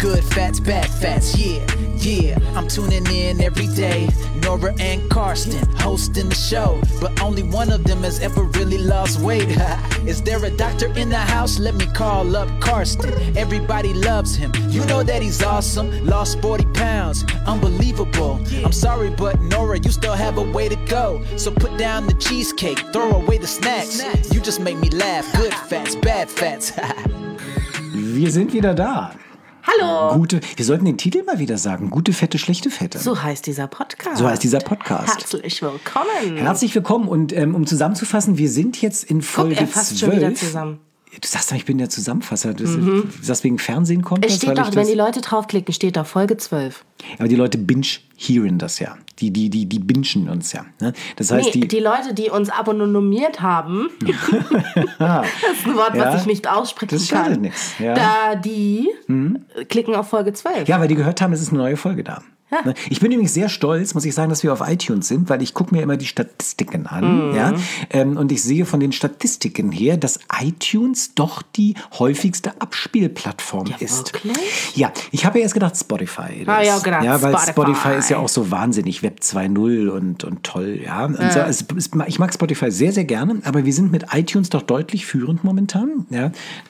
Good fats, bad fats, yeah, yeah. I'm tuning in every day. Nora and Karsten hosting the show, but only one of them has ever really lost weight. Is there a doctor in the house? Let me call up Karsten. Everybody loves him. You know that he's awesome. Lost 40 pounds, unbelievable. I'm sorry, but Nora, you still have a way to go. So put down the cheesecake, throw away the snacks. You just make me laugh. Good fats, bad fats. Wir sind wieder da. Hallo. Wir sollten den Titel mal wieder sagen. Gute Fette, schlechte Fette. So heißt dieser Podcast. Herzlich willkommen. Herzlich willkommen. Und um zusammenzufassen, wir sind jetzt in Folge 12. Er fasst schon wieder zusammen. Du sagst doch, ich bin der Zusammenfasser. Du sagst, wegen Fernsehen kommt es das? Steht doch, wenn die Leute draufklicken, steht da Folge 12. Aber die Leute binge-hearen das ja. Die bingen uns ja. Ne? Das heißt, die Leute, die uns abonnomiert haben, das ist ein Wort, was ich nicht aussprechen das kann. Nichts. Ja. Die klicken auf Folge 12. Ja, weil die gehört haben, es ist eine neue Folge da. Ja. Ich bin übrigens sehr stolz, muss ich sagen, dass wir auf iTunes sind, weil ich gucke mir immer die Statistiken an. Ja? Und ich sehe von den Statistiken her, dass iTunes doch die häufigste Abspielplattform ist. Wirklich? Ja, ich habe ja erst gedacht Spotify. Ja, gedacht, ja, weil Spotify ist ja auch so wahnsinnig Web 2.0 und toll. Ja? Und so, also, ich mag Spotify sehr, sehr gerne, aber wir sind mit iTunes doch deutlich führend momentan. Ja?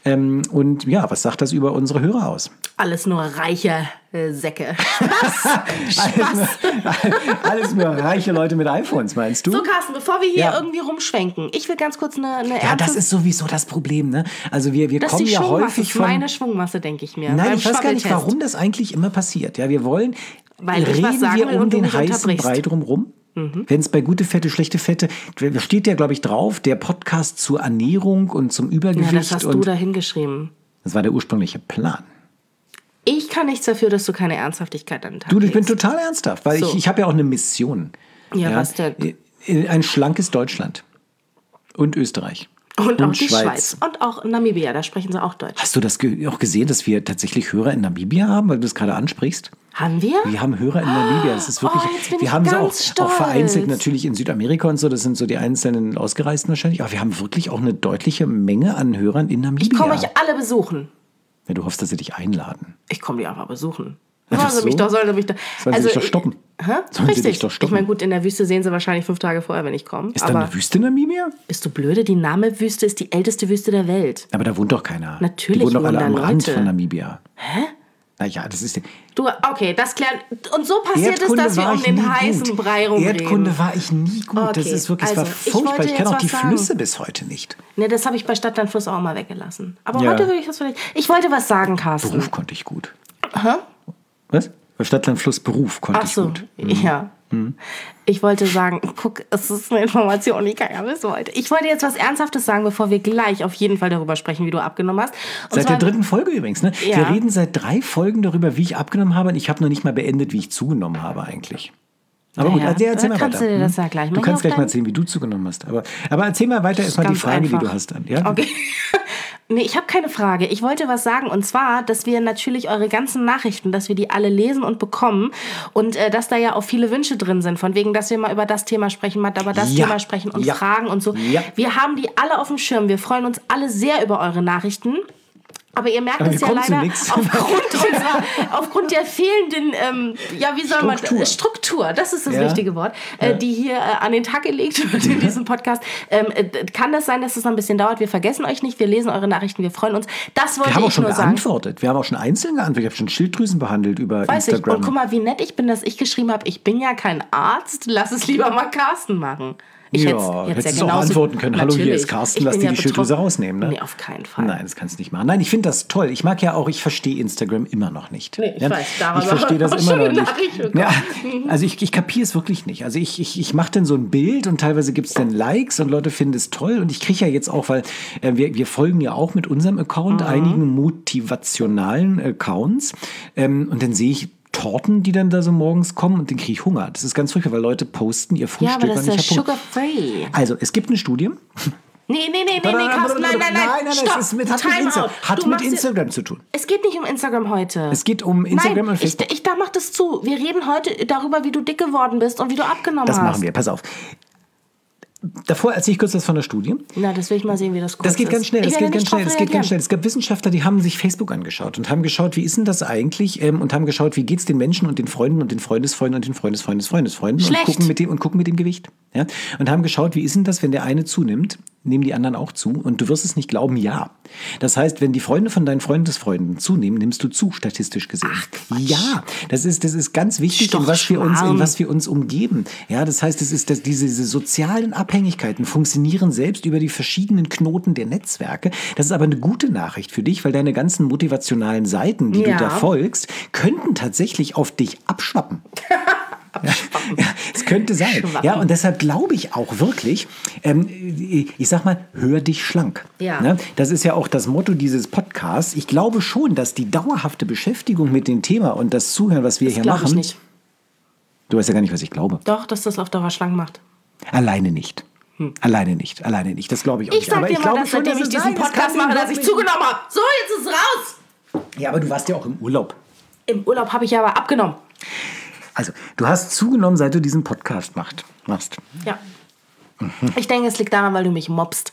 Und ja, was sagt das über unsere Hörer aus? Alles nur reiche Säcke. Spaß. Alles nur reiche Leute mit iPhones, meinst du? So, Carsten, bevor wir hier irgendwie rumschwenken, ich will ganz kurz eine Ja, das ist sowieso das Problem, ne? Also wir kommen ja häufig von... Das ist meine Schwungmasse, denke ich mir. Nein, ich weiß gar nicht, warum das eigentlich immer passiert. Ja, wir wollen... Weil ich was sagen will um den heißen Brei drumherum? Wenn es bei Gute Fette, schlechte Fette, da steht ja, glaube ich, drauf, der Podcast zur Ernährung und zum Übergewicht. Ja, das hast du da hingeschrieben. Das war der ursprüngliche Plan. Ich kann nichts dafür, dass du keine Ernsthaftigkeit an den Tag legst. Ich bin total ernsthaft, weil ich habe ja auch eine Mission. Ja, was denn? Ein schlankes Deutschland und Österreich. Und auch die Schweiz. Und auch Namibia, da sprechen sie auch Deutsch. Hast du das auch gesehen, dass wir tatsächlich Hörer in Namibia haben, weil du das gerade ansprichst? Haben wir? Wir haben Hörer in Namibia. Das ist wirklich. Wir haben sie auch vereinzelt natürlich in Südamerika und so. Das sind so die einzelnen Ausgereisten wahrscheinlich. Aber wir haben wirklich auch eine deutliche Menge an Hörern in Namibia. Ich komme euch alle besuchen. Ja, du hoffst, dass sie dich einladen. Ich komme die einfach besuchen. Sollen sie mich doch stoppen? Sollen sie dich doch stoppen? Ich meine, gut, in der Wüste sehen sie wahrscheinlich 5 Tage vorher, wenn ich komme. Ist da eine Wüste in Namibia? Bist du blöde? Die Name-Wüste ist die älteste Wüste der Welt. Aber da wohnt doch keiner. Natürlich die wohnen doch alle am Leute. Rand von Namibia. Hä? Naja, das ist... Okay, das klärt... Und so passiert es, dass wir um den heißen Brei rumreden. Erdkunde war ich nie gut. Okay. Das ist wirklich, war furchtbar. Ich kenne auch die Flüsse bis heute nicht. Ne, das habe ich bei Stadtland Fluss auch mal weggelassen. Aber heute will ich das vielleicht... Ich wollte was sagen, Carsten. Beruf konnte ich gut. Hä? Was? Bei Stadtland Fluss Beruf konnte ich gut. Ja. Ich wollte sagen, guck, es ist eine Information, die keiner wissen wollte. Ich wollte jetzt was Ernsthaftes sagen, bevor wir gleich auf jeden Fall darüber sprechen, wie du abgenommen hast. Seit der 3. Folge übrigens, ne? Ja. Wir reden seit 3 Folgen darüber, wie ich abgenommen habe und ich habe noch nicht mal beendet, wie ich zugenommen habe eigentlich. Aber gut, erzähl mal kannst weiter. Du dir das ja gleich Du kannst gleich mal erzählen, wie du zugenommen hast. Aber erzähl mal weiter erstmal die Frage, die du hast. Ja? Okay. Nee, ich habe keine Frage. Ich wollte was sagen und zwar, dass wir natürlich eure ganzen Nachrichten, dass wir die alle lesen und bekommen und dass da ja auch viele Wünsche drin sind, von wegen, dass wir mal über das Thema sprechen, mal über das Thema sprechen und Fragen und so. Ja. Wir haben die alle auf dem Schirm. Wir freuen uns alle sehr über eure Nachrichten. Aber ihr merkt es ja leider aufgrund der fehlenden, Struktur, das ist das richtige Wort, die hier an den Tag gelegt wird in diesem Podcast. Kann das sein, dass es noch ein bisschen dauert? Wir vergessen euch nicht, wir lesen eure Nachrichten, wir freuen uns. Das wollte ich nur sagen. Wir haben auch schon geantwortet. Wir haben auch schon einzeln geantwortet. Ich habe schon Schilddrüsen behandelt über Instagram. Und guck mal, wie nett ich bin, dass ich geschrieben habe, ich bin ja kein Arzt, lass es lieber mal Carsten machen. Hättest du auch antworten können. Hallo, hier ist Carsten, lass dir die Schilddrüse rausnehmen. Ne? Nee, auf keinen Fall. Nein, das kannst du nicht machen. Nein, ich finde das toll. Ich mag ja auch, ich verstehe Instagram immer noch nicht. Nee, ich weiß, darüber ich verstehe das immer noch nicht. Ja, also ich kapiere es wirklich nicht. Also ich mache dann so ein Bild und teilweise gibt es dann Likes und Leute finden es toll. Und ich kriege ja jetzt auch, weil wir folgen ja auch mit unserem Account einigen motivationalen Accounts. Und dann sehe ich Torten, die dann da so morgens kommen und dann kriege ich Hunger. Das ist ganz furchtbar, weil Leute posten ihr Frühstück. Ja, aber das ist ja sugar-free. Also, es gibt eine Studie. Nee, Carsten, nein. Stopp. Hat mit Instagram zu tun. Es geht nicht um Instagram heute. Es geht um Instagram und Facebook. Da mach das zu. Wir reden heute darüber, wie du dick geworden bist und wie du abgenommen hast. Das machen wir, pass auf. davor erzähle ich kurz was von der Studie. Na, das will ich mal sehen, wie das kurz ist. Das geht ganz schnell, Ich werde nicht drauf reagieren. Es gab Wissenschaftler, die haben sich Facebook angeschaut und haben geschaut, wie ist denn das eigentlich? Und haben geschaut, wie geht es den Menschen und den Freunden und den Freundesfreunden und den Freundesfreunden Schlecht. und gucken mit dem Gewicht. Ja? Und haben geschaut, wie ist denn das, wenn der eine zunimmt, nehmen die anderen auch zu? Und du wirst es nicht glauben, ja. Das heißt, wenn die Freunde von deinen Freundesfreunden zunehmen, nimmst du zu, statistisch gesehen. Ja, das ist ganz wichtig, in was wir uns umgeben. Ja, das heißt, diese sozialen Abhängigkeiten funktionieren selbst über die verschiedenen Knoten der Netzwerke. Das ist aber eine gute Nachricht für dich, weil deine ganzen motivationalen Seiten, die du da folgst, könnten tatsächlich auf dich abschwappen. Ja, es könnte sein. Ja, und deshalb glaube ich auch wirklich, ich sag mal, hör dich schlank. Ja. Ne? Das ist ja auch das Motto dieses Podcasts. Ich glaube schon, dass die dauerhafte Beschäftigung mit dem Thema und das Zuhören, was wir hier machen. Ich nicht. Du weißt ja gar nicht, was ich glaube. Doch, dass das auf Dauer schlank macht. Alleine nicht. Alleine nicht. Das glaube ich auch nicht. Ich sag dir mal, dass seitdem ich diesen Podcast mache, dass ich zugenommen habe. So, jetzt ist es raus. Ja, aber du warst ja auch im Urlaub. Im Urlaub habe ich ja aber abgenommen. Also, du hast zugenommen, seit du diesen Podcast machst. Ja. Ich denke, es liegt daran, weil du mich mobst.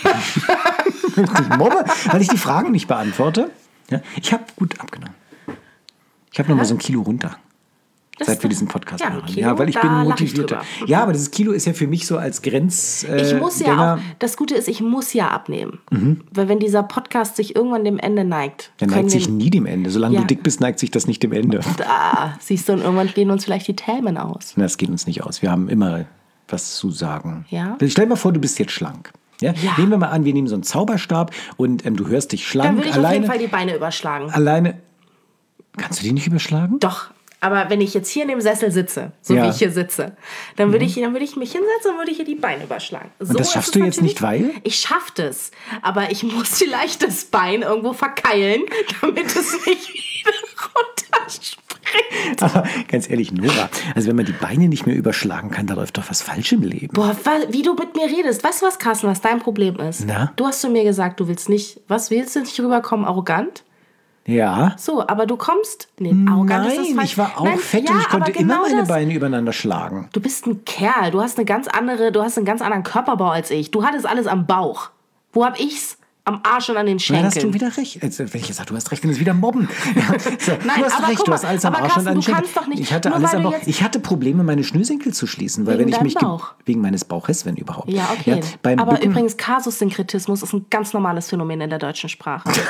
Ich mobbe, weil ich die Fragen nicht beantworte. Ja, ich habe gut abgenommen. Ich habe noch mal so 1 Kilo runter. Seit wir diesen Podcast machen. Kilo, ja, weil ich bin motivierter. Ja, aber dieses Kilo ist ja für mich so als Grenz. Ich muss ja auch, das Gute ist, ich muss ja abnehmen. Weil wenn dieser Podcast sich irgendwann dem Ende neigt. Der neigt sich nie dem Ende. Solange du dick bist, neigt sich das nicht dem Ende. Da siehst du, und irgendwann gehen uns vielleicht die Themen aus. Das geht uns nicht aus. Wir haben immer was zu sagen. Ja? Stell dir mal vor, du bist jetzt schlank. Ja? Nehmen wir mal an, wir nehmen so einen Zauberstab und du hörst dich schlank. Dann würde ich auf jeden Fall die Beine überschlagen. Alleine. Kannst du die nicht überschlagen? Doch. Aber wenn ich jetzt hier in dem Sessel sitze, so wie ich hier sitze, dann würde ich mich hinsetzen und würde ich hier die Beine überschlagen. So, und das schaffst du jetzt nicht, weil? Ich schaffe das, aber ich muss vielleicht das Bein irgendwo verkeilen, damit es nicht wieder runterspringt. Aber ganz ehrlich, Nora, also wenn man die Beine nicht mehr überschlagen kann, da läuft doch was falsch im Leben. Boah, wie du mit mir redest. Weißt du was, Carsten, was dein Problem ist? Na? Du hast zu mir gesagt, du willst nicht rüberkommen, arrogant? Ja. So, aber du kommst... Nee, arrogant ist das falsch. Nein, ich war auch fett und ich konnte immer meine Beine übereinander schlagen. Du bist ein Kerl, du hast einen ganz anderen Körperbau als ich. Du hattest alles am Bauch. Wo hab ich's? Am Arsch und an den Schenkeln. Dann hast du wieder recht. Wenn ich jetzt sage, du hast recht, dann ist wieder Mobben. So, Nein, du hast recht, du hast alles am Arsch und an den Schenkeln. Du kannst doch nicht, ich hatte alles am Bauch. Ich hatte Probleme, meine Schnürsenkel zu schließen, weil wegen wenn ich mich Bauch. Wegen meines Bauches, wenn überhaupt. Ja, okay. Ja, aber Bücken, übrigens, Kasussynkretismus ist ein ganz normales Phänomen in der deutschen Sprache. Und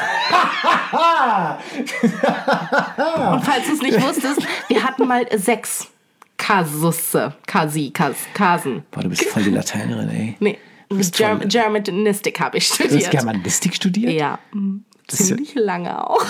falls du es nicht wusstest, wir hatten mal 6 Kasusse. Kasen. Boah, du bist voll die Lateinerin, ey. Nee. Germanistik habe ich studiert. Du hast Germanistik studiert? Ja, ziemlich lange auch.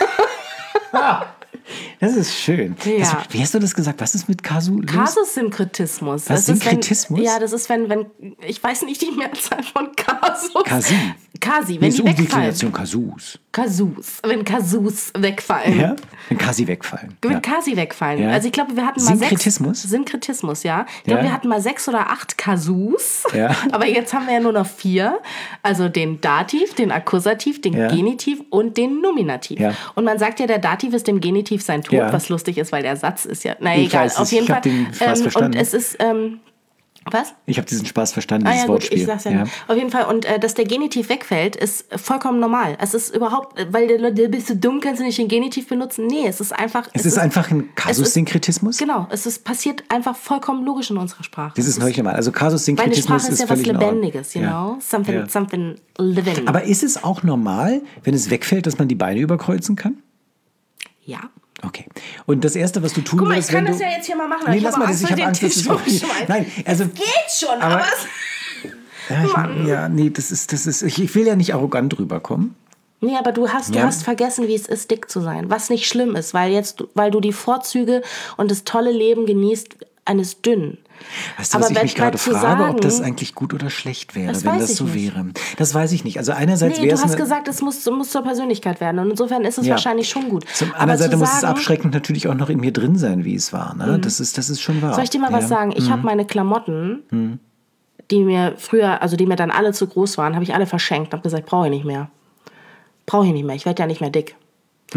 Das ist schön. Ja. Wie hast du das gesagt? Was ist mit Kasussynkretismus? Was, Synkretismus? Ja, das ist, wenn ich weiß nicht die Mehrzahl von Kasus. Kasi, wenn die wegfallen. Kasus, wenn Kasus wegfallen. Ja, wenn Kasi wegfallen. Wenn Kasi wegfallen. Ja. Also ich glaube, wir hatten mal Synkretismus, ja. Ich glaube, wir hatten mal 6 oder 8 Kasus. Ja. Aber jetzt haben wir ja nur noch 4. Also den Dativ, den Akkusativ, den Genitiv und den Nominativ. Ja. Und man sagt ja, der Dativ ist dem Genitiv sein Tod, was lustig ist, weil der Satz ist ja... Na egal, auf jeden Fall. Ich habe den Spaß verstanden. Und es ist... Was? Ich habe diesen Spaß verstanden, dieses Wortspiel. Gut, ich sag's ja. Auf jeden Fall. Und dass der Genitiv wegfällt, ist vollkommen normal. Es ist überhaupt, weil du bist du dumm, kannst du nicht den Genitiv benutzen. Nee, es ist einfach... Es ist einfach ein Kasussynkretismus? Genau, passiert einfach vollkommen logisch in unserer Sprache. Das ist noch nicht normal. Also Kasussynkretismus ist völlig normal. Meine Sprache ist ja was Lebendiges, you know? Something living. Aber ist es auch normal, wenn es wegfällt, dass man die Beine überkreuzen kann? Ja. Okay. Und das Erste, was du tun willst, willst, ich kann das ja jetzt hier mal machen. Nee, lass mal das. Ich habe Angst, dass es Nein, also geht schon, aber ich will ja nicht arrogant rüberkommen. Nee, aber du hast vergessen, wie es ist, dick zu sein. Was nicht schlimm ist, weil du die Vorzüge und das tolle Leben genießt eines Dünnen. Weißt du, was ich mich gerade frage, ob das eigentlich gut oder schlecht wäre, wenn das so wäre? Das weiß ich nicht. Also einerseits wäre es... Du hast gesagt, es muss zur Persönlichkeit werden. Und insofern ist es wahrscheinlich schon gut. Zum anderen Seite muss es abschreckend natürlich auch noch in mir drin sein, wie es war. Ne? Das ist schon wahr. Soll ich dir mal was sagen? Ich habe meine Klamotten, die mir dann alle zu groß waren, habe ich alle verschenkt. Habe gesagt, brauche ich nicht mehr. Ich werde ja nicht mehr dick.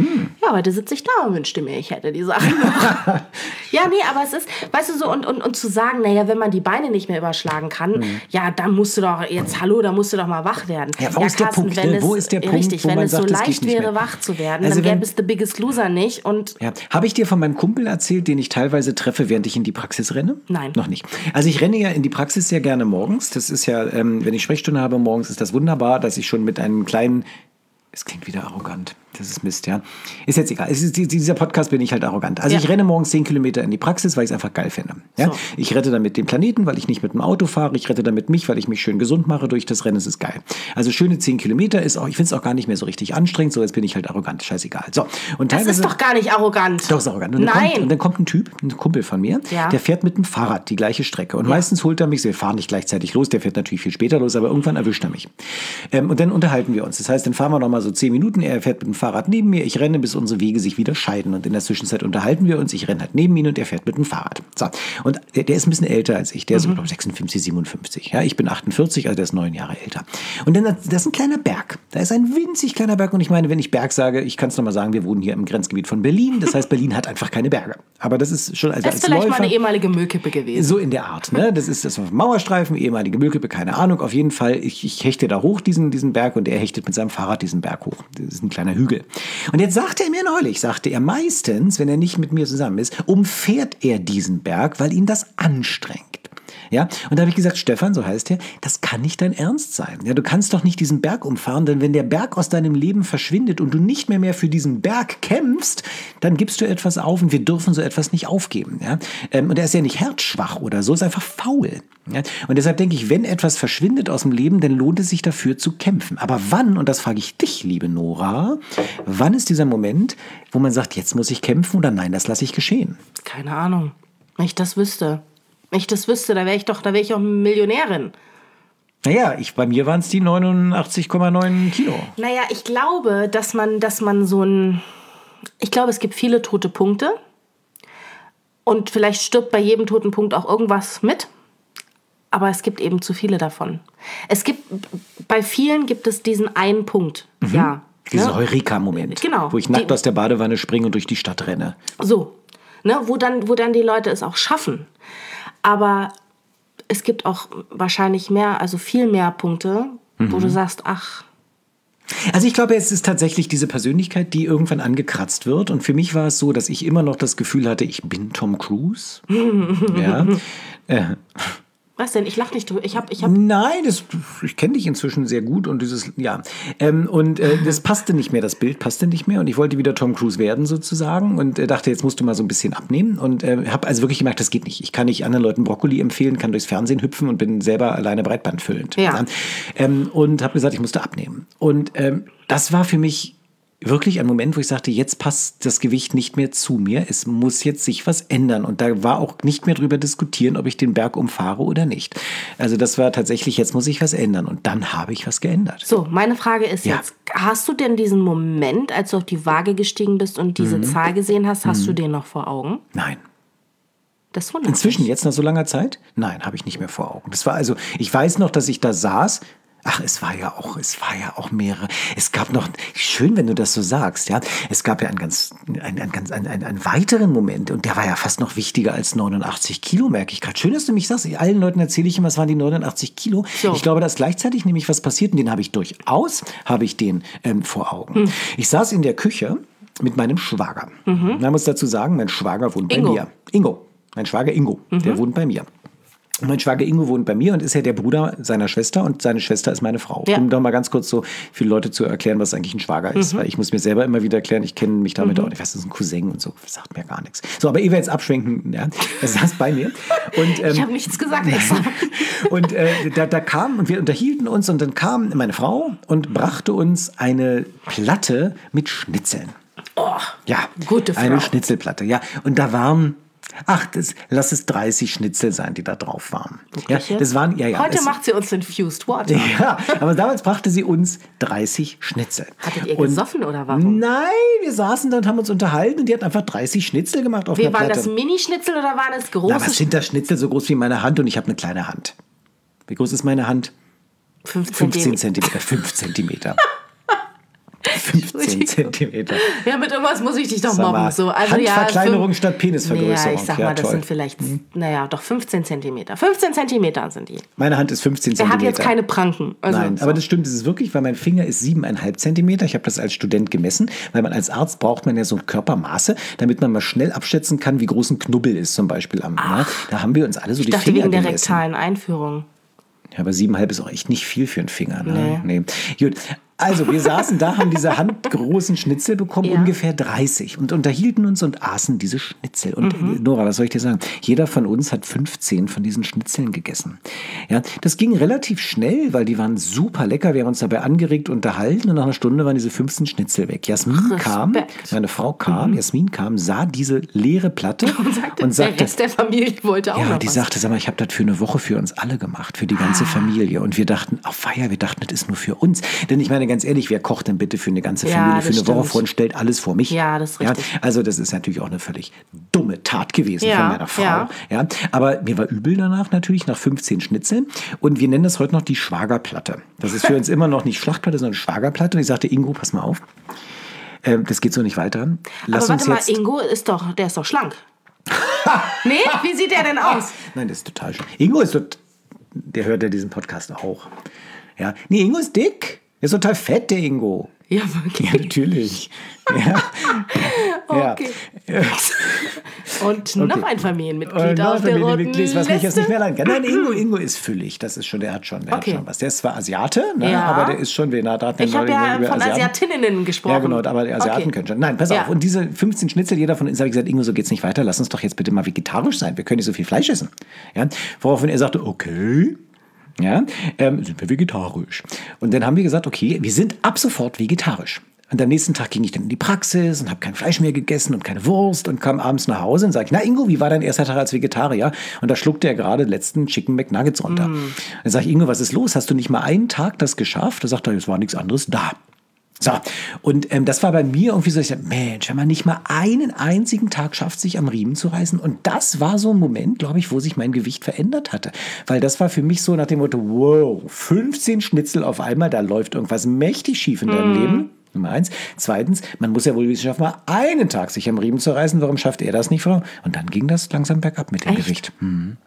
Ja, heute sitze ich da und wünschte mir, ich hätte die Sachen noch. Ja, nee, aber es ist, weißt du, so, und zu sagen, naja, wenn man die Beine nicht mehr überschlagen kann, ja, dann musst du doch, da musst du doch mal wach werden. Ja, wo ist der Punkt? Wo ist der Punkt, richtig, wo wenn man es sagt, so das geht leicht nicht wäre, mehr? wach zu werden, Also dann gäbe es The Biggest Loser nicht. Und ja. Habe ich dir von meinem Kumpel erzählt, den ich teilweise treffe, während ich in die Praxis renne? Nein. Noch nicht. Also ich renne ja in die Praxis sehr gerne morgens. Das ist ja, wenn ich Sprechstunde habe morgens, ist das wunderbar, dass ich schon mit einem kleinen... Es klingt wieder arrogant. Das ist Mist, ja. Ist jetzt egal. Dieser Podcast bin ich halt arrogant. Also ich renne morgens 10 Kilometer in die Praxis, weil ich es einfach geil finde. Ja? So. Ich rette damit den Planeten, weil ich nicht mit dem Auto fahre. Ich rette damit mich, weil ich mich schön gesund mache durch das Rennen. Es ist geil. Also schöne 10 Kilometer ist auch, ich finde es auch gar nicht mehr so richtig anstrengend. So, jetzt bin ich halt arrogant. Scheißegal. So, und das ist doch gar nicht arrogant. Doch, ist arrogant. Nein. Und dann kommt ein Typ, ein Kumpel von mir, der fährt mit dem Fahrrad die gleiche Strecke. Und meistens holt er mich, wir fahren nicht gleichzeitig los, der fährt natürlich viel später los, aber irgendwann erwischt er mich. Und dann unterhalten wir uns. Das heißt, dann fahren wir noch mal so 10 Minuten. Er fährt mit dem Fahrrad neben mir, ich renne, bis unsere Wege sich wieder scheiden. Und in der Zwischenzeit unterhalten wir uns. Ich renne halt neben ihn und er fährt mit dem Fahrrad. So. Und der ist ein bisschen älter als ich. Der ist, glaube ich, 56, 57. Ja, ich bin 48, also der ist 9 Jahre älter. Und dann, das ist ein kleiner Berg. Da ist ein winzig kleiner Berg. Und ich meine, wenn ich Berg sage, ich kann es nochmal sagen, wir wohnen hier im Grenzgebiet von Berlin. Das heißt, Berlin hat einfach keine Berge. Aber das ist schon, also das ist vielleicht Läufer, mal eine ehemalige Müllkippe gewesen. So in der Art. Ne? Das ist das Mauerstreifen, ehemalige Müllkippe, keine Ahnung. Auf jeden Fall, ich hechte da hoch diesen Berg und er hechtet mit seinem Fahrrad diesen Berg hoch. Das ist ein kleiner Hügel. Und jetzt sagte er mir neulich, meistens, wenn er nicht mit mir zusammen ist, umfährt er diesen Berg, weil ihn das anstrengt. Ja, und da habe ich gesagt, Stefan, so heißt er, das kann nicht dein Ernst sein. Ja, du kannst doch nicht diesen Berg umfahren, denn wenn der Berg aus deinem Leben verschwindet und du nicht mehr für diesen Berg kämpfst, dann gibst du etwas auf und wir dürfen so etwas nicht aufgeben. Ja? Und er ist ja nicht herzschwach oder so, ist einfach faul. Ja? Und deshalb denke ich, wenn etwas verschwindet aus dem Leben, dann lohnt es sich dafür zu kämpfen. Aber wann, und das frage ich dich, liebe Nora, wann ist dieser Moment, wo man sagt, jetzt muss ich kämpfen oder nein, das lasse ich geschehen? Keine Ahnung. Wenn ich das wüsste, da wäre ich auch Millionärin. Naja, bei mir waren es die 89,9 Kilo. Naja, ich glaube, dass man ich glaube, es gibt viele tote Punkte und vielleicht stirbt bei jedem toten Punkt auch irgendwas mit, aber es gibt eben zu viele davon. Bei vielen gibt es diesen einen Punkt, ja. Dieser Heureka-Moment, genau, wo ich nackt aus der Badewanne springe und durch die Stadt renne. So, ne, wo dann die Leute es auch schaffen. Aber es gibt auch wahrscheinlich viel mehr Punkte, wo du sagst, ach. Also ich glaube, es ist tatsächlich diese Persönlichkeit, die irgendwann angekratzt wird. Und für mich war es so, dass ich immer noch das Gefühl hatte, ich bin Tom Cruise. Ja. Was denn? Ich lache nicht drüber. Nein, ich kenne dich inzwischen sehr gut und das passte nicht mehr, das Bild passte nicht mehr und ich wollte wieder Tom Cruise werden sozusagen und dachte, jetzt musst du mal so ein bisschen abnehmen und habe also wirklich gemerkt, das geht nicht. Ich kann nicht anderen Leuten Brokkoli empfehlen, kann durchs Fernsehen hüpfen und bin selber alleine breitbandfüllend. Ja. Und habe gesagt, ich musste abnehmen. Und das war für mich wirklich ein Moment, wo ich sagte, jetzt passt das Gewicht nicht mehr zu mir. Es muss jetzt sich was ändern. Und da war auch nicht mehr drüber diskutieren, ob ich den Berg umfahre oder nicht. Also das war tatsächlich, jetzt muss ich was ändern. Und dann habe ich was geändert. So, meine Frage ist jetzt, hast du denn diesen Moment, als du auf die Waage gestiegen bist und diese Zahl gesehen hast, hast du den noch vor Augen? Nein. Das wundert Inzwischen, mich. jetzt nach so langer Zeit? Nein, habe ich nicht mehr vor Augen. Das war also, ich weiß noch, dass ich da saß. Ach, es war ja auch mehrere. Es gab noch, schön, wenn du das so sagst, ja. Es gab ja einen weiteren Moment und der war ja fast noch wichtiger als 89 Kilo, merke ich gerade. Schön, dass du mich sagst. Allen Leuten erzähle ich immer, es waren die 89 Kilo. So. Ich glaube, dass gleichzeitig nämlich was passiert und den habe ich vor Augen. Ich saß in der Küche mit meinem Schwager. Man muss dazu sagen, mein Schwager wohnt bei mir. Mein Schwager Ingo, der wohnt bei mir. Mein Schwager Ingo wohnt bei mir und ist ja der Bruder seiner Schwester und seine Schwester ist meine Frau. Ja. Um doch mal ganz kurz so viele Leute zu erklären, was eigentlich ein Schwager ist. Weil ich muss mir selber immer wieder erklären, ich kenne mich damit auch nicht. Ich weiß, das ist ein Cousin und so, das sagt mir gar nichts. So, aber ihr jetzt abschwenken, ja, das saß bei mir. Und, ich habe nichts gesagt. Und da kam und wir unterhielten uns und dann kam meine Frau und brachte uns eine Platte mit Schnitzeln. Oh, ja, gute Frau. Eine Schnitzelplatte, ja. Und da waren... lass es 30 Schnitzel sein, die da drauf waren. Ja, das waren Heute macht sie uns Infused Water. Ja, aber damals brachte sie uns 30 Schnitzel. Hattet ihr gesoffen oder warum? Nein, wir saßen da und haben uns unterhalten und die hat einfach 30 Schnitzel gemacht auf einer Platte. Waren das Mini-Schnitzel oder waren es große? Was sind das Schnitzel so groß wie meine Hand und ich habe eine kleine Hand. Wie groß ist meine Hand? 15 Zentimeter. 5 Zentimeter. 15 Zentimeter. Ja, mit irgendwas muss ich dich doch Sag mal, mobben. So, also Handverkleinerung statt Penisvergrößerung. Ja, ich sag mal, das sind vielleicht, doch 15 Zentimeter. 15 Zentimeter sind die. Meine Hand ist 15 Er Zentimeter. hat jetzt keine Pranken. Also, Nein, aber das stimmt, das ist wirklich, weil mein Finger ist 7,5 Zentimeter. Ich habe das als Student gemessen, weil man als Arzt braucht man ja so Körpermaße, damit man mal schnell abschätzen kann, wie groß ein Knubbel ist zum Beispiel. Da haben wir uns alle so die dachte Finger wegen der gemessen. rektalen Einführung. Ja, aber 7,5 ist auch echt nicht viel für einen Finger. Ne? Nee. Gut. Also, wir saßen da, haben diese handgroßen Schnitzel bekommen, ungefähr 30, und unterhielten uns und aßen diese Schnitzel. Und Nora, was soll ich dir sagen? Jeder von uns hat 15 von diesen Schnitzeln gegessen. Ja, das ging relativ schnell, weil die waren super lecker. Wir haben uns dabei angeregt unterhalten und nach einer Stunde waren diese 15 Schnitzel weg. Jasmin kam, meine Frau kam, Jasmin kam, sah diese leere Platte und sagte, der Rest der Familie wollte auch noch die was. sagte, sag mal, ich habe das für eine Woche für uns alle gemacht, für die ganze Familie. Und wir dachten, das ist nur für uns. Denn ich meine, ganz ehrlich, wer kocht denn bitte für eine ganze Familie für eine Woche vor und stellt alles vor mich? Ja, das ist richtig. Ja, also das ist natürlich auch eine völlig dumme Tat gewesen von meiner Frau. Ja, aber mir war übel danach natürlich, nach 15 Schnitzeln. Und wir nennen das heute noch die Schwagerplatte. Das ist für uns immer noch nicht Schlachtplatte, sondern Schwagerplatte. Und ich sagte, Ingo, pass mal auf, das geht so nicht weiter. Aber warte mal, Ingo der ist doch schlank. Nee, wie sieht der denn aus? Nein, das ist total schön. Ingo ist der hört ja diesen Podcast auch. Ja, nee, Ingo ist dick. Der ist total fett, der Ingo. Ja, wirklich. Ja, natürlich. Ja. Okay. Ja. Und noch ein Familienmitglied auf der roten Liste. Was mich jetzt nicht mehr leiden kann. Nein, Ingo ist füllig. Das ist schon, der hat schon was. Der ist zwar Asiate, ne, aber der ist schon, ich habe ja von Asiatinnen gesprochen. Ja, genau, aber die Asiaten können schon. Nein, pass auf. Und diese 15 Schnitzel, jeder von uns, habe ich gesagt, Ingo, so geht's nicht weiter. Lass uns doch jetzt bitte mal vegetarisch sein. Wir können nicht so viel Fleisch essen. Ja? Woraufhin er sagte, okay. Ja, sind wir vegetarisch. Und dann haben wir gesagt, okay, wir sind ab sofort vegetarisch. Und am nächsten Tag ging ich dann in die Praxis und habe kein Fleisch mehr gegessen und keine Wurst und kam abends nach Hause und sage, na Ingo, wie war dein erster Tag als Vegetarier? Und da schluckte er gerade letzten Chicken McNuggets runter. Dann sage ich, Ingo, was ist los? Hast du nicht mal einen Tag das geschafft? Da sagt er, es war nichts anderes da. So, und das war bei mir irgendwie so, ich dachte, Mensch, wenn man nicht mal einen einzigen Tag schafft, sich am Riemen zu reißen. Und das war so ein Moment, glaube ich, wo sich mein Gewicht verändert hatte. Weil das war für mich so nach dem Motto, wow, 15 Schnitzel auf einmal, da läuft irgendwas mächtig schief in deinem Leben. Nummer 1. Zweitens, man muss ja wohl schaffen, mal einen Tag sich am Riemen zu reißen. Warum schafft er das nicht, Frau? Und dann ging das langsam bergab mit dem Gewicht.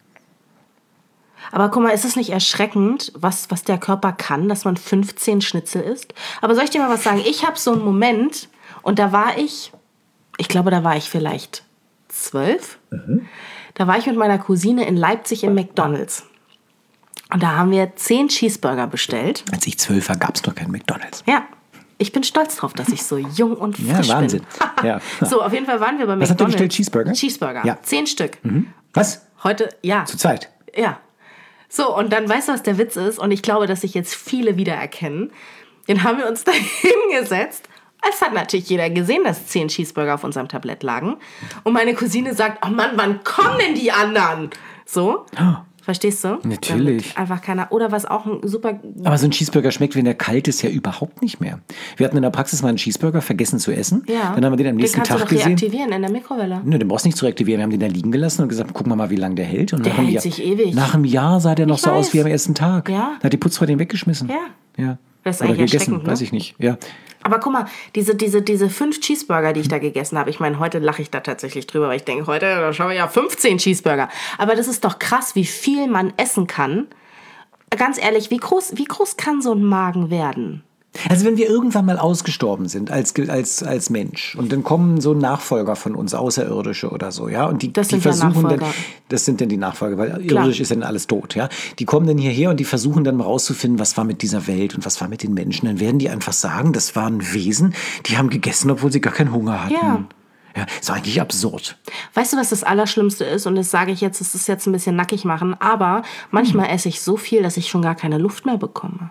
Aber guck mal, ist es nicht erschreckend, was der Körper kann, dass man 15 Schnitzel isst? Aber soll ich dir mal was sagen? Ich habe so einen Moment, und da war ich glaube, da war ich vielleicht 12. Da war ich mit meiner Cousine in Leipzig im McDonald's. Und da haben wir 10 Cheeseburger bestellt. Als ich 12 war, gab es noch keinen McDonald's. Ja. Ich bin stolz drauf, dass ich so jung und frisch Wahnsinn. bin. Ja. So, auf jeden Fall waren wir bei McDonald's. Was habt ihr bestellt? Cheeseburger? Cheeseburger. Ja. 10 Stück. Was? Heute, ja. Zu zweit? Ja. So, und dann weißt du, was der Witz ist? Und ich glaube, dass sich jetzt viele wiedererkennen. Dann haben wir uns da hingesetzt. Es hat natürlich jeder gesehen, dass 10 Cheeseburger auf unserem Tablett lagen. Und meine Cousine sagt, oh Mann, wann kommen denn die anderen? So. Verstehst du? Natürlich. Damit einfach keiner. Oder was auch ein super. Aber so ein Cheeseburger schmeckt, wenn der kalt ist, ja überhaupt nicht mehr. Wir hatten in der Praxis mal einen Cheeseburger vergessen zu essen. Ja. Dann haben wir den am nächsten Tag gesehen. Den kannst du doch reaktivieren in der Mikrowelle. Nö, den brauchst du nicht zu reaktivieren. Wir haben den da liegen gelassen und gesagt, gucken wir mal, wie lange der hält. Und der hält sich ewig. Nach einem Jahr sah der noch so aus wie am ersten Tag. Ja. Da hat die Putzfrau den weggeschmissen. Ja. Das ist Oder eigentlich gegessen, erschreckend, ne? weiß ich nicht. Ja. Aber guck mal, diese 5 Cheeseburger, die ich da gegessen habe, ich meine, heute lache ich da tatsächlich drüber, weil ich denke, heute schauen wir ja 15 Cheeseburger. Aber das ist doch krass, wie viel man essen kann. Ganz ehrlich, wie groß kann so ein Magen werden? Also wenn wir irgendwann mal ausgestorben sind als Mensch und dann kommen so Nachfolger von uns, Außerirdische oder so, ja, und die versuchen dann, das sind dann die Nachfolger, weil irdisch ist dann alles tot, ja. Die kommen dann hierher und die versuchen dann mal rauszufinden, was war mit dieser Welt und was war mit den Menschen. Dann werden die einfach sagen, das waren Wesen, die haben gegessen, obwohl sie gar keinen Hunger hatten. Ja, ist eigentlich absurd. Weißt du, was das Allerschlimmste ist? Und das sage ich jetzt, das ist jetzt ein bisschen nackig machen, aber manchmal esse ich so viel, dass ich schon gar keine Luft mehr bekomme.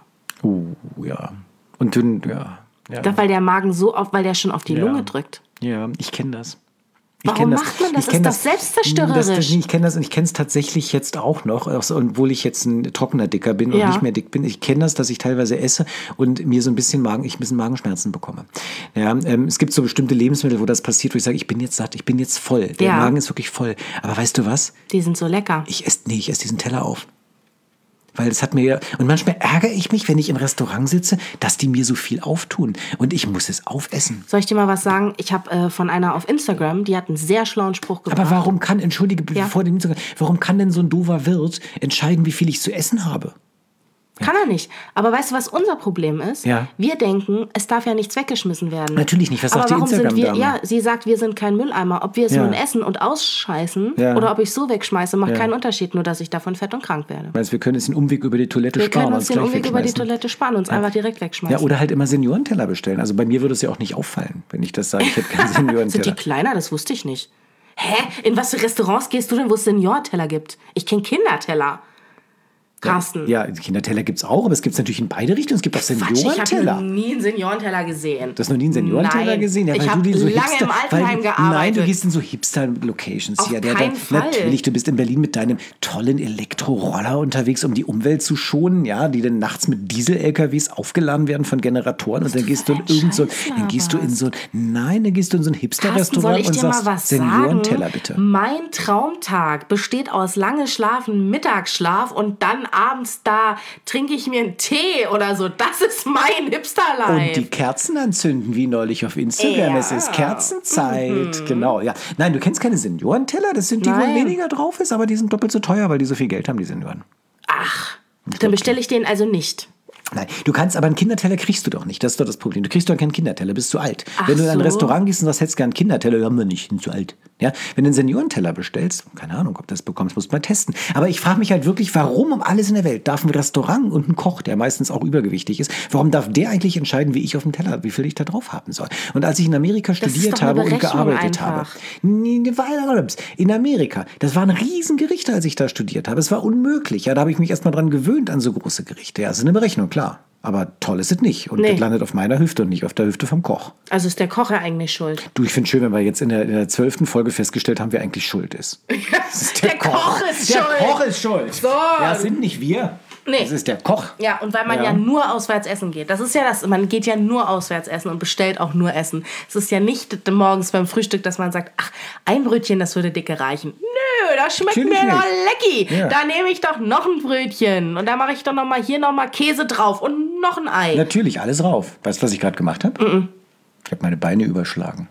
Ja. Und dünn, ja. Weil der Magen weil der schon auf die Lunge drückt. Ja, ich kenne das. Warum macht man das? Ist das selbstzerstörerisch? Ich kenne das und ich kenne es tatsächlich jetzt auch noch, obwohl ich jetzt ein trockener Dicker bin und nicht mehr dick bin. Ich kenne das, dass ich teilweise esse und mir so ein bisschen Magenschmerzen bekomme. Ja, es gibt so bestimmte Lebensmittel, wo das passiert, wo ich sage, ich bin jetzt satt, ich bin jetzt voll. Der Magen ist wirklich voll. Aber weißt du was? Die sind so lecker. Ich esse diesen Teller auf. Weil das hat mir ja, und manchmal ärgere ich mich, wenn ich im Restaurant sitze, dass die mir so viel auftun. Und ich muss es aufessen. Soll ich dir mal was sagen? Ich habe von einer auf Instagram, die hat einen sehr schlauen Spruch gebracht. Aber warum kann, vor dem Instagram, warum kann denn so ein doofer Wirt entscheiden, wie viel ich zu essen habe? Kann er nicht. Aber weißt du, was unser Problem ist? Ja. Wir denken, es darf ja nichts weggeschmissen werden. Natürlich nicht. Was sagt die warum sind wir? Instagram-Dame? Ja, sie sagt, wir sind kein Mülleimer. Ob wir es nun essen und ausscheißen oder ob ich es so wegschmeiße, macht keinen Unterschied. Nur, dass ich davon fett und krank werde. Weißt, wir können jetzt den Umweg über die Toilette Wir sparen. können uns den gleich Umweg über die wegschmeißen. Toilette sparen und uns einfach direkt wegschmeißen. Ja, oder halt immer Seniorenteller bestellen. Also bei mir würde es ja auch nicht auffallen, wenn ich das sage. Ich hätte keinen Seniorenteller. Sind die kleiner? Das wusste ich nicht. Hä? In was für Restaurants gehst du denn, wo es Seniorenteller gibt? Ich kenne Kinderteller. Carsten. Ja, Kinderteller gibt es auch, aber es gibt es natürlich in beide Richtungen. Es gibt auch Ich habe Seniorenteller. noch nie einen Seniorenteller gesehen. Du hast noch nie einen Seniorenteller Nein. gesehen? Ja, Ich weil habe du die so lange Hipster, im Altenheim gearbeitet. Nein, du gehst in so Hipster-Locations. Auf keinen Fall. Natürlich, du bist in Berlin mit deinem tollen Elektroroller unterwegs, um die Umwelt zu schonen, ja, die dann nachts mit Diesel-LKWs aufgeladen werden von Generatoren. Und dann gehst du in dann gehst du in so ein Hipster-Restaurant und sagst, Seniorenteller bitte. Mein Traumtag besteht aus lange Schlafen, Mittagsschlaf und dann abends da trinke ich mir einen Tee oder so. Das ist mein Hipster-Life. Und die Kerzen anzünden, wie neulich auf Instagram. Ja. Es ist Kerzenzeit. Genau, ja. Nein, du kennst keine Seniorenteller? Das sind die, wo weniger drauf ist, aber die sind doppelt so teuer, weil die so viel Geld haben, die Senioren. Ach, dann bestelle ich den also nicht. Nein, du kannst, aber einen Kinderteller kriegst du doch nicht. Das ist doch das Problem. Du kriegst doch keinen Kinderteller, bist zu alt. Ach Wenn du in ein so. Restaurant gehst und sagst, hättest gern einen Kinderteller, haben wir nicht, sind zu alt. Ja? Wenn du einen Seniorenteller bestellst, keine Ahnung, ob du das bekommst, musst du mal testen. Aber ich frage mich halt wirklich, warum um alles in der Welt darf ein Restaurant und ein Koch, der meistens auch übergewichtig ist, warum darf der eigentlich entscheiden, wie ich auf dem Teller, wie viel ich da drauf haben soll? Und als ich in Amerika studiert habe und gearbeitet habe, in Amerika, das waren Riesengerichte, als ich da studiert habe. Es war unmöglich. Ja, da habe ich mich erst mal dran gewöhnt an so große Gerichte. Ja, es ist eine Berechnung, klar. Aber toll ist es nicht. Und das landet auf meiner Hüfte und nicht auf der Hüfte vom Koch. Also ist der Koch ja eigentlich schuld. Du, ich finde es schön, wenn wir jetzt in der 12. Folge festgestellt haben, wer eigentlich schuld ist. Das ist der Koch ist schuld. Der Koch ist schuld. So. Ja, es sind nicht wir. Nee. Das ist der Koch. Ja, und weil man ja nur auswärts essen geht. Das ist ja das, man geht ja nur auswärts essen und bestellt auch nur Essen. Es ist ja nicht morgens beim Frühstück, dass man sagt, ach, ein Brötchen, das würde dicke reichen. Nö, das schmeckt Natürlich mir doch nicht. lecki. Ja. Da nehme ich doch noch ein Brötchen. Und da mache ich doch hier noch mal Käse drauf und noch ein Ei. Natürlich, alles rauf. Weißt du, was ich gerade gemacht habe? Ich habe meine Beine überschlagen.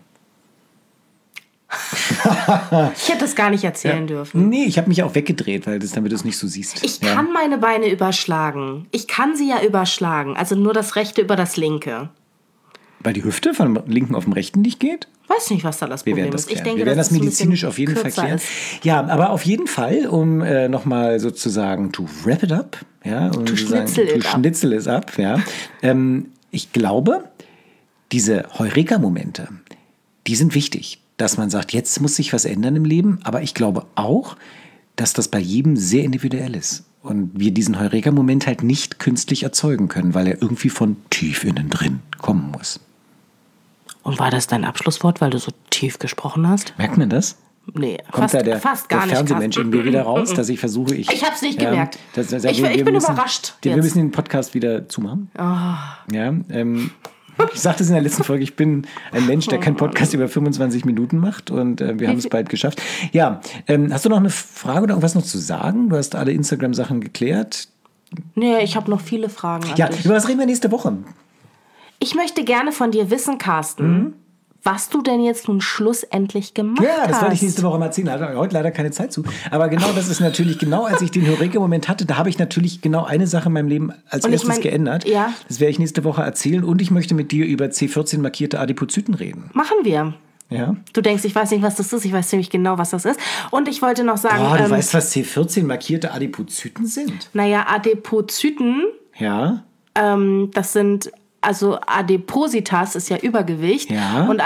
Ich hätte das gar nicht erzählen dürfen. Nee, ich habe mich auch weggedreht, damit du es nicht so siehst. Ich kann meine Beine überschlagen. Ich kann sie ja überschlagen. Also nur das rechte über das linke. Weil die Hüfte vom linken auf dem rechten nicht geht? Weiß nicht, was da das Problem ist. Ich denke, wir werden das ein medizinisch bisschen auf jeden Fall kürzer klären. ist. Ja, aber auf jeden Fall, um nochmal sozusagen to wrap it up, ja, und To schnitzel it up, ja. Ich glaube, diese Heureka-Momente, die sind wichtig, dass man sagt, jetzt muss sich was ändern im Leben, aber ich glaube auch, dass das bei jedem sehr individuell ist. Und wir diesen Heureka-Moment halt nicht künstlich erzeugen können, weil er irgendwie von tief innen drin kommen muss. Und war das dein Abschlusswort, weil du so tief gesprochen hast? Merkt man das? Nee, Kommt fast gar der nicht. Fernsehmensch in mir wieder raus, dass ich versuche, ich hab's nicht gemerkt. Ich wir bin müssen, überrascht Wir jetzt. müssen den Podcast wieder zumachen. Ja, ich sagte es in der letzten Folge, ich bin ein Mensch, der keinen Podcast über 25 Minuten macht und wir haben es bald geschafft. Ja, hast du noch eine Frage oder irgendwas noch zu sagen? Du hast alle Instagram-Sachen geklärt. Nee, ich habe noch viele Fragen an Ja, dich. über was reden wir nächste Woche? Ich möchte gerne von dir wissen, Carsten, was du denn jetzt nun schlussendlich gemacht hast. Ja, das wollte ich nächste Woche mal erzählen. Da hatte ich heute leider keine Zeit zu. Aber genau das ist natürlich genau, als ich den Heureka-Moment hatte, da habe ich natürlich genau eine Sache in meinem Leben als erstes geändert. Ja. Das werde ich nächste Woche erzählen und ich möchte mit dir über C14 markierte Adipozyten reden. Machen wir. Ja. Du denkst, ich weiß nicht, was das ist. Ich weiß ziemlich genau, was das ist. Und ich wollte noch sagen... Du weißt, was C14 markierte Adipozyten sind? Naja, Adipozyten, Ja. das sind... Also Adipositas ist ja Übergewicht Ja. und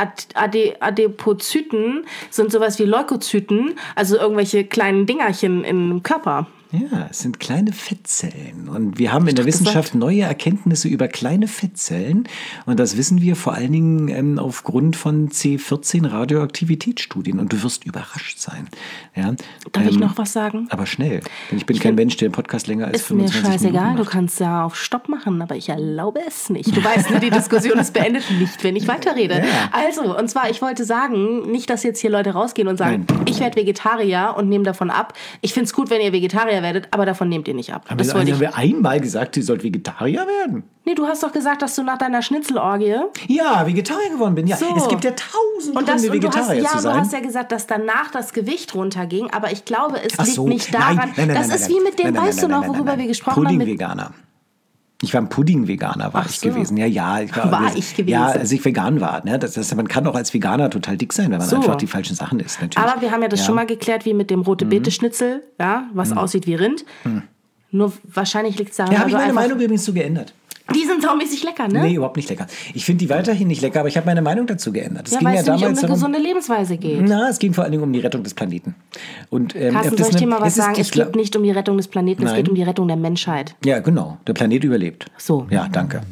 Adipozyten sind sowas wie Leukozyten, also irgendwelche kleinen Dingerchen im Körper. Ja, es sind kleine Fettzellen. Und wir haben in der Wissenschaft neue Erkenntnisse über kleine Fettzellen. Und das wissen wir vor allen Dingen aufgrund von C14 Radioaktivitätsstudien. Und du wirst überrascht sein. Ja, Darf ich noch was sagen? aber schnell. Denn ich bin kein Mensch, der einen Podcast länger als Ist mir 25 scheißegal, Minuten du macht. kannst ja auf Stopp machen, aber ich erlaube es nicht. Du weißt, die Diskussion ist beendet, nicht, wenn ich weiterrede. Ja. Also, und zwar, ich wollte sagen, nicht, dass jetzt hier Leute rausgehen und sagen, ich werde Vegetarier und nehme davon ab. Ich finde es gut, wenn ihr Vegetarier Vegetarier werdet, aber davon nehmt ihr nicht ab. Haben wir einmal gesagt, sie sollt Vegetarier werden? Nee, du hast doch gesagt, dass du nach deiner Schnitzelorgie... Ja, Vegetarier geworden bin. Ja, so. Es gibt ja 1000 Gründe, Vegetarier zu sein. Du hast ja gesagt, dass danach das Gewicht runterging, aber ich glaube, es liegt so. nicht daran... Das ist wie mit dem, weißt du noch, worüber wir gesprochen haben? Pudding-Veganer. Ich war ein Pudding-Veganer, gewesen. Ja, ich war gewesen. Ja, als ich vegan war. Ne? Man kann auch als Veganer total dick sein, wenn man einfach die falschen Sachen isst. Natürlich. Aber wir haben ja das schon mal geklärt, wie mit dem Rote-Beete-Schnitzel, ja, was aussieht wie Rind. Nur wahrscheinlich liegt es daran, habe ich meine Meinung übrigens so geändert. Die sind saumäßig lecker, ne? Nee, überhaupt nicht lecker. Ich finde die weiterhin nicht lecker, aber ich habe meine Meinung dazu geändert. Weil es nicht um eine gesunde Lebensweise geht. Es ging vor allen Dingen um die Rettung des Planeten. Und, Carsten, soll ich dir mal was sagen? Es geht nicht um die Rettung des Planeten, es geht um die Rettung der Menschheit. Ja, genau. Der Planet überlebt. So. Ja, danke.